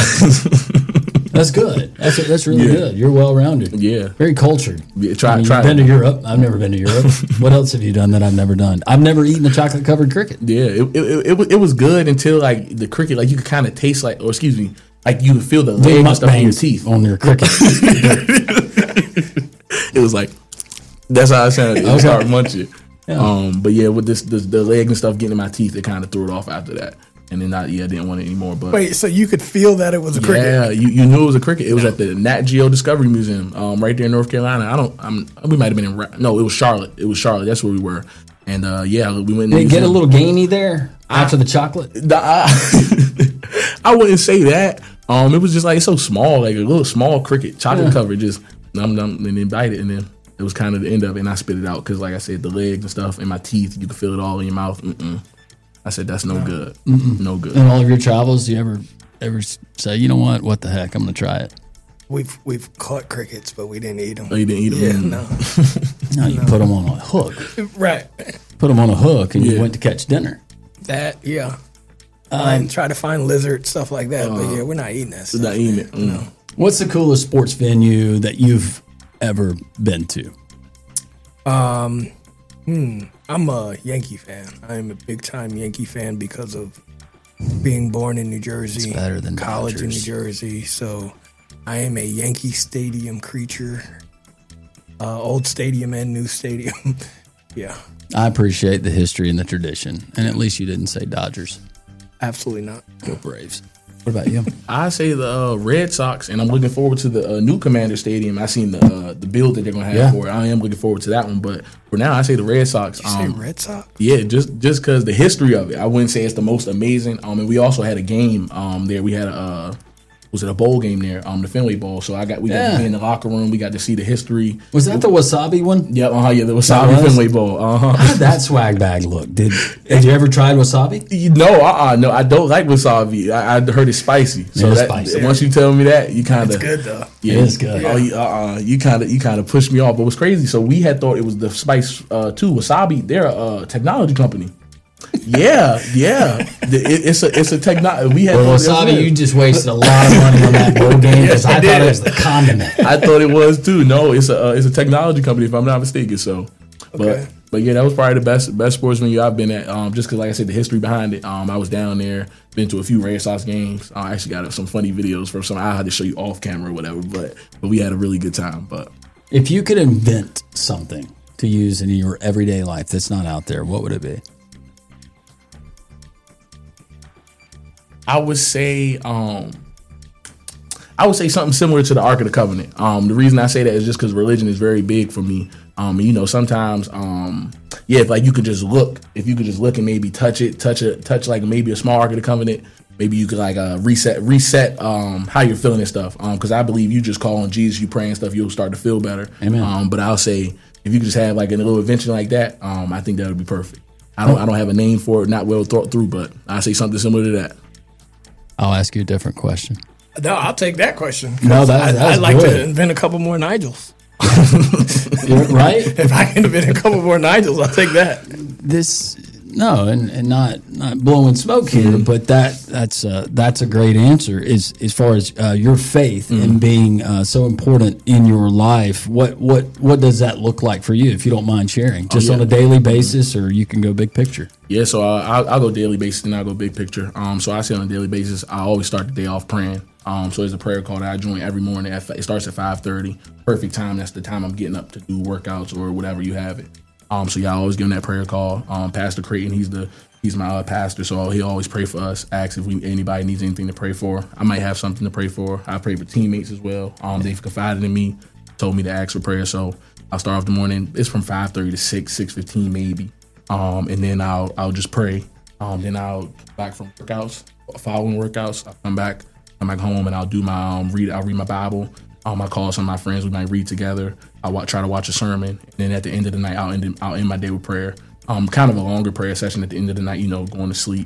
That's good. That's really good. You're well rounded. Yeah, very cultured. Yeah, you've been to Europe. I've never been to Europe. What else have you done that I've never done? I've never eaten a chocolate covered cricket. Yeah, it was good until like the cricket, like you could kind of taste like you could feel the leg and stuff in your teeth on your cricket. It was like that's how I sounded. It started munching. Yeah. But yeah, with the leg and stuff getting in my teeth, it kind of threw it off after that. And then I didn't want it anymore. But wait, so you could feel that it was a cricket? Yeah, you knew it was a cricket. It was at the Nat Geo Discovery Museum, right there in North Carolina. We might have been it was Charlotte. It was Charlotte. That's where we were. And we went. Did it get a little gamey there after the chocolate? I wouldn't say that. It was just like so small, like a little small cricket, chocolate covered, just num and then bite it, and then it was kind of the end of it. And I spit it out because, like I said, the legs and stuff and my teeth, you could feel it all in your mouth. I said, that's no good. No good. In all of your travels, do you ever say, you know what the heck, I'm going to try it? We've caught crickets, but we didn't eat them. Oh, you didn't eat them? Yeah, no. You put them on a hook. Right. Put them on a hook, and you went to catch dinner. And try to find lizards, stuff like that. But we're not eating that stuff. We're not eating it. No. What's the coolest sports venue that you've ever been to? I'm a Yankee fan. I'm a big-time Yankee fan because of being born in New Jersey, it's better than college Dodgers. in New Jersey. So I am a Yankee Stadium creature, old stadium and new stadium. Yeah. I appreciate the history and the tradition, and at least you didn't say Dodgers. Absolutely not. Go Braves. What about you? I say the Red Sox, and I'm looking forward to the new Commander Stadium. I seen the build that they're gonna have for it. I am looking forward to that one, but for now, I say the Red Sox. Did you say Red Sox? Yeah, just because the history of it. I wouldn't say it's the most amazing. And we also had a game there. We had was at a bowl game there, the Fenway Bowl. So we got to be in the locker room. We got to see the history. Was that the wasabi one? Yep. Yeah, the wasabi Fenway Bowl. How did that swag bag look? Did you ever try wasabi? No, no, I don't like wasabi. I heard it's spicy. So it's spicy. Once you tell me that, you kind of. It's good though. Yeah, it is good. Oh, you kind of pushed me off. But it was crazy. So we had thought it was the spice too. Wasabi, they're a technology company. Yeah. It's a technology. We had wasabi. You just wasted a lot of money on that bowl game because I thought it was the condiment. I thought it was too. No, it's a technology company if I'm not mistaken. So, okay. but yeah, that was probably the best sports venue I've been at. Just because, like I said, the history behind it. I was down there, been to a few Red Sox games. I actually got some funny videos from some. I had to show you off camera or whatever. But we had a really good time. But if you could invent something to use in your everyday life that's not out there, what would it be? I would say something similar to the Ark of the Covenant. The reason I say that is just because religion is very big for me. Sometimes, if like you could just look and maybe touch like maybe a small Ark of the Covenant, maybe you could like reset how you're feeling and stuff. Because I believe you just call on Jesus, you pray and stuff, you'll start to feel better. Amen. But I'll say if you could just have like a little invention like that, I think that would be perfect. I don't have a name for it, not well thought through, but I say something similar to that. I'll ask you a different question. No, I'll take that question. No, I'd like to invent a couple more Nigels. Right? If I can invent a couple more Nigels, I'll take that. And not blowing smoke here, but that's a great answer. As far as your faith and being so important in your life, what does that look like for you? If you don't mind sharing, just on a daily basis, or you can go big picture. Yeah, so I'll go daily basis and I'll go big picture. So I say on a daily basis, I always start the day off praying. So there's a prayer call that I join every morning. It starts at 5:30. Perfect time. That's the time I'm getting up to do workouts or whatever you have it. So I always give him that prayer call. Pastor Creighton, he's my pastor, so he always pray for us. Asks if anybody needs anything to pray for. I might have something to pray for. I pray for teammates as well. They've confided in me, told me to ask for prayer. So I'll start off the morning. It's from 5:30 to 6:15 maybe. And then I'll just pray. Then I'll come back from workouts, following workouts. I'll come back home and I'll do my I'll read my Bible. I call some of my friends. We might read together. I try to watch a sermon, and then at the end of the night, I'll end my day with prayer. Kind of a longer prayer session at the end of the night. Going to sleep.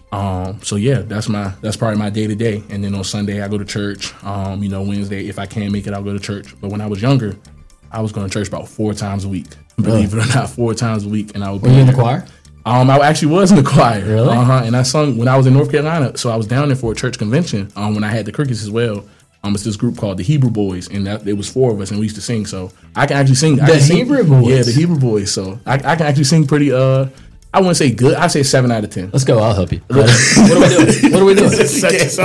So yeah, that's probably my day to day. And then on Sunday, I go to church. Wednesday, if I can make it, I'll go to church. But when I was younger, I was going to church about 4 times a week. Believe it or not, 4 times a week, and I would. Were you in the choir? I actually was in the choir. Really? And I sung when I was in North Carolina. So I was down there for a church convention. When I had the Crickets as well. It's this group called the Hebrew Boys, and it was 4 of us, and we used to sing. So I can actually sing. Hebrew Boys? Yeah, the Hebrew Boys. So I can actually sing pretty, I wouldn't say good. I'd say 7 out of 10. Let's go. I'll help you. What are we doing? What are we doing? Throw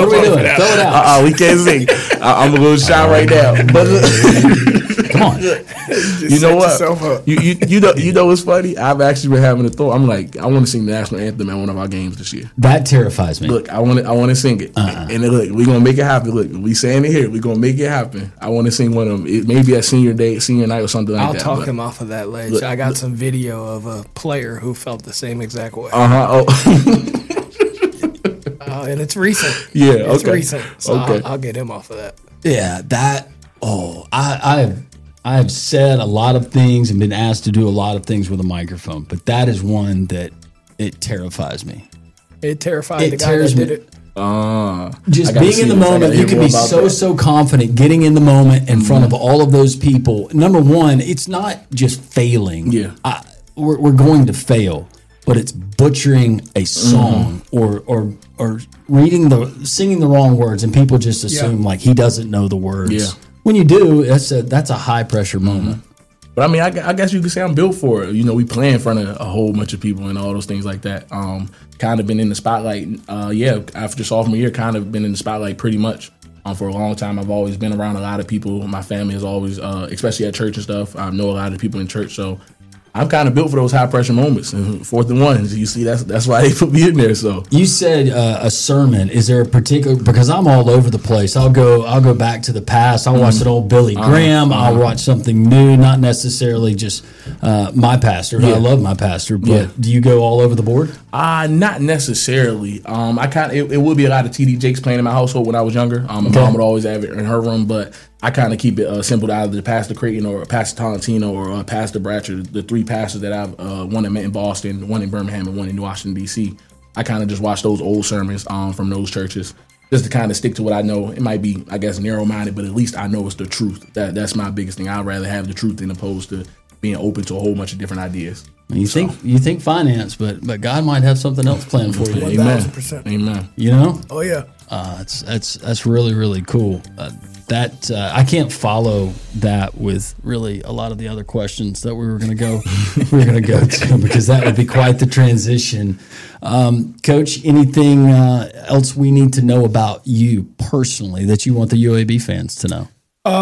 it out. We can't sing. I'm a little shy right now. But come on. You know what? You know what's funny? I've actually been having a thought. I'm like, I want to sing the national anthem at one of our games this year. That terrifies me. Look, I want to sing it. And look, we're gonna make it happen. Look, we saying it here. We're gonna make it happen. I want to sing one of them. It maybe at senior night or something like that. I'll talk him off of that ledge. I got some video of a player who felt the same exact way. And it's recent. Yeah, it's okay. recent. So okay. I'll get him off of that. Yeah, that. I have said a lot of things and been asked to do a lot of things with a microphone, but that is one that it terrifies me. It terrified the guy that did it. Just being in the moment, you can be so confident getting in the moment in front of all of those people. Number one, it's not just failing. Yeah. We're going to fail, but it's butchering a song or singing the wrong words, and people just assume like he doesn't know the words. Yeah. When you do, that's a high pressure moment. But I mean, I guess you could say I'm built for it. We play in front of a whole bunch of people and all those things like that. Kind of been in the spotlight. After sophomore year, kind of been in the spotlight pretty much. For a long time, I've always been around a lot of people. My family has always, especially at church and stuff, I know a lot of people in church. So I'm kind of built for those high pressure moments. And 4th and 1, you see, that's why they put me in there. So you said a sermon. Is there a particular? Because I'm all over the place. I'll go back to the past. I'll watch an old Billy Graham. I'll watch something new, not necessarily just my pastor. I love my pastor, but do you go all over the board? Not necessarily. It would be a lot of TD Jakes playing in my household when I was younger. My mom would always have it in her room, but I kind of keep it simple to either Pastor Creighton or Pastor Tolentino or Pastor Bratcher, the 3 pastors that I've one in Boston, one in Birmingham, and one in Washington, D.C. I kind of just watch those old sermons from those churches just to kind of stick to what I know. It might be, I guess, narrow-minded, but at least I know it's the truth. That's my biggest thing. I'd rather have the truth than opposed to being open to a whole bunch of different ideas. You think finance, but God might have something else planned for you. Amen. 1,000%. Amen. You know? Oh yeah. That's really, really cool. I can't follow that with really a lot of the other questions that we were going to go to, because that would be quite the transition. Coach, anything else we need to know about you personally that you want the UAB fans to know?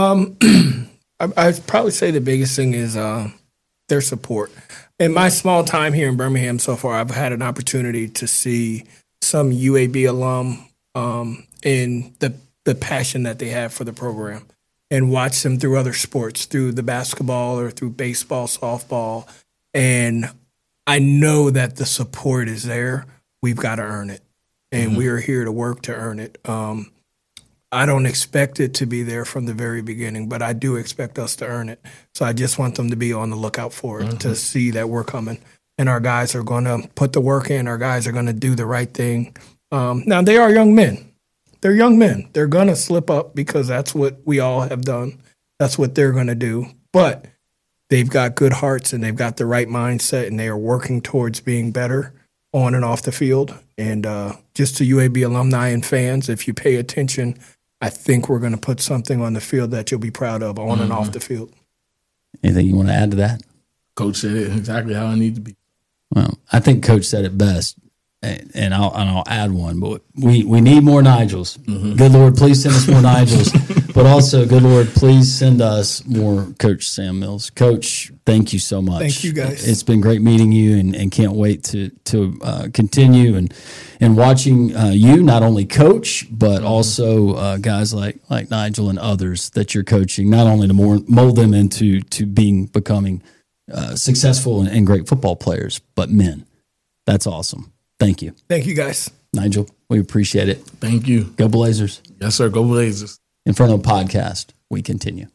I'd probably say the biggest thing is their support. In my small time here in Birmingham so far, I've had an opportunity to see some UAB alum in the passion that they have for the program, and watch them through other sports, through the basketball or through baseball, softball. And I know that the support is there. We've got to earn it, and we are here to work to earn it. I don't expect it to be there from the very beginning, but I do expect us to earn it. So I just want them to be on the lookout for it, to see that we're coming. And our guys are going to put the work in. Our guys are going to do the right thing. Now, they are young men. They're young men. They're going to slip up because that's what we all have done. That's what they're going to do. But they've got good hearts, and they've got the right mindset, and they are working towards being better on and off the field. And just to UAB alumni and fans, if you pay attention, I think we're going to put something on the field that you'll be proud of on and off the field. Anything you want to add to that? Coach said it exactly how I need to be. Well, I think Coach said it best, and I'll add one. But we need more Nigels. Good Lord, please send us more Nigels. But also, good Lord, please send us more Coach Sam Mills. Coach, thank you so much. Thank you, guys. It's been great meeting you, and can't wait to continue and watching you not only coach, but also guys like Nigel and others that you're coaching, not only to mold them into becoming successful and great football players, but men. That's awesome. Thank you. Thank you, guys. Nigel, we appreciate it. Thank you. Go Blazers. Yes, sir. Go Blazers. Inferno Podcast, we continue.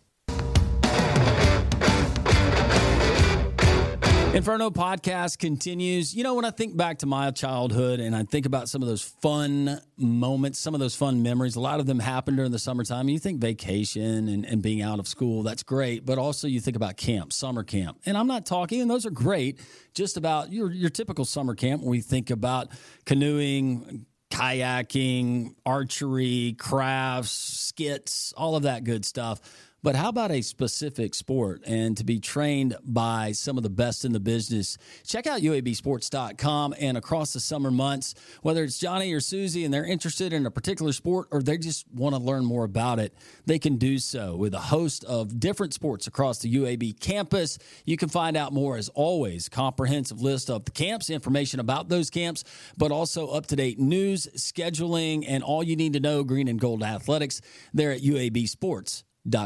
Inferno Podcast continues. You know, when I think back to my childhood and I think about some of those fun moments, some of those fun memories, a lot of them happened during the summertime. You think vacation and being out of school, that's great. But also you think about camp, summer camp. And I'm not talking, and those are great, just about your typical summer camp when we think about canoeing, kayaking, archery, crafts, skits, all of that good stuff. But how about a specific sport and to be trained by some of the best in the business? Check out UABsports.com, and across the summer months, whether it's Johnny or Susie and they're interested in a particular sport or they just want to learn more about it, they can do so with a host of different sports across the UAB campus. You can find out more, as always, comprehensive list of the camps, information about those camps, but also up-to-date news, scheduling, and all you need to know green and gold athletics there at UABsports.com.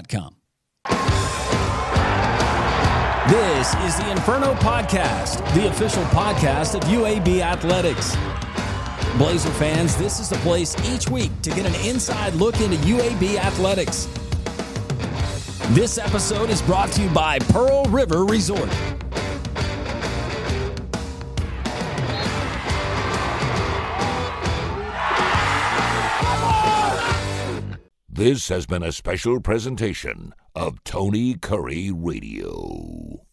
This is the Inferno Podcast, the official podcast of UAB Athletics. Blazer fans, this is the place each week to get an inside look into UAB Athletics. This episode is brought to you by Pearl River Resort. This has been a special presentation of Tony Curry Radio.